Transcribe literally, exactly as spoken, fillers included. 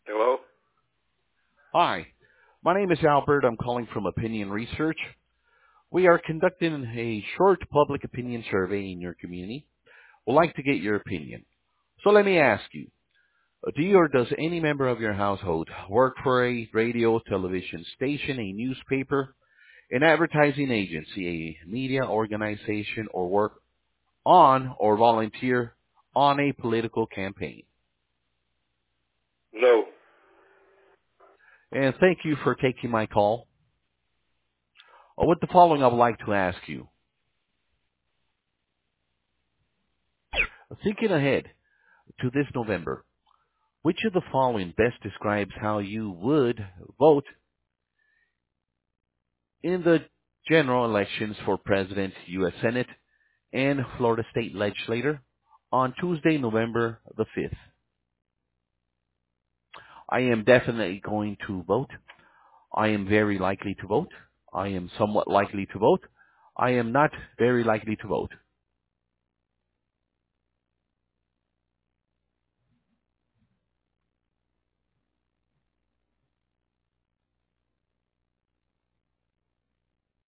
Hello? Hi, my name is Albert. I'm calling from Opinion Research. We are conducting a short public opinion survey in your community. We'd like to get your opinion. So let me ask you, uh, do you or does any member of your household work for a radio, television station, a newspaper, an advertising agency, a media organization, or work on or volunteer on a political campaign? No. And thank you for taking my call. Uh, With the following, I would like to ask you, thinking ahead to this November, which of the following best describes how you would vote in the general elections for President, U S. Senate, and Florida State Legislature on Tuesday, November the fifth? I am definitely going to vote. I am very likely to vote. I am somewhat likely to vote. I am not very likely to vote.